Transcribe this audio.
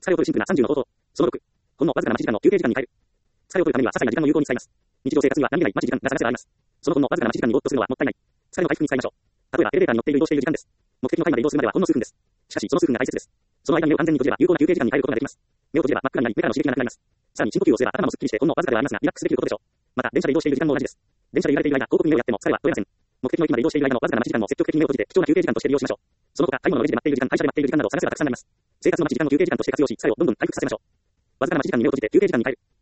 疲れを取るシンプルな30の方法。その6、ほんのわずかな待ち時間の休憩時間に変える。疲れを取るためには些細な時間も有効に使います。日常生活には何気ない待ち時間が探せばあります。そのほんのわずかな待ち時間にぼーっとするのはもったいない。疲れの回復に使いましょう。例えばエレベーターに乗っている移動している時間です。目的の階まで移動するまではほんの数分です。しかしその数分が大切です。その間に目を完全に閉じれば有効な休憩時間に入ることができます。目を閉じれば真っ暗になり目からの刺激がなくなります。さらに深呼吸をすれば頭もすっきりしてほんのわずかではありますがリラックスできることでしょう。また電車で移動している時間も同じです。電車で揺られている間、広告に目をやっても疲れは取れません。目的の駅まで移動している間のわずかな待ち時間も積極的に目を閉じて貴重な休憩時間として利用しましょう。その他、買い物のレジで待っている時間、会社で待っている時間など探せばたくさんあります。生活の待ち時間の休憩時間として活用し、疲れをどんどん回復させましょう。わずかな待ち時間に目を閉じて休憩時間に変える。